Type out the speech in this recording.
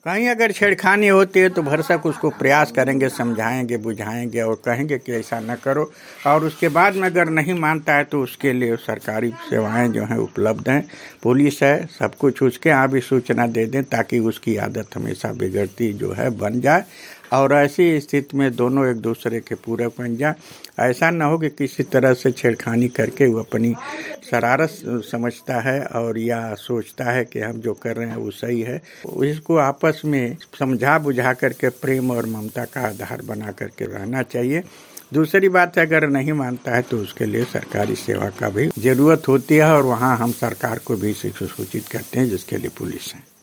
कहीं अगर छेड़खानी होती है तो भरसक उसको प्रयास करेंगे, समझाएंगे, बुझाएंगे और कहेंगे कि ऐसा न करो। और उसके बाद में अगर नहीं मानता है तो उसके लिए सरकारी सेवाएं जो हैं उपलब्ध हैं, पुलिस है, सब कुछ उसके यहाँ भी सूचना दे दें ताकि उसकी आदत हमेशा बिगड़ती जो है बन जाए और ऐसी स्थिति में दोनों एक दूसरे के पूरक बन जाए। ऐसा ना हो कि किसी तरह से छेड़खानी करके वो अपनी शरारत समझता है और या सोचता है कि हम जो कर रहे हैं वो सही है। इसको आपस में समझा बुझा करके प्रेम और ममता का आधार बना करके रहना चाहिए। दूसरी बात है, अगर नहीं मानता है तो उसके लिए सरकारी सेवा का भी जरूरत होती है और वहाँ हम सरकार को भी सूचित करते हैं, जिसके लिए पुलिस है।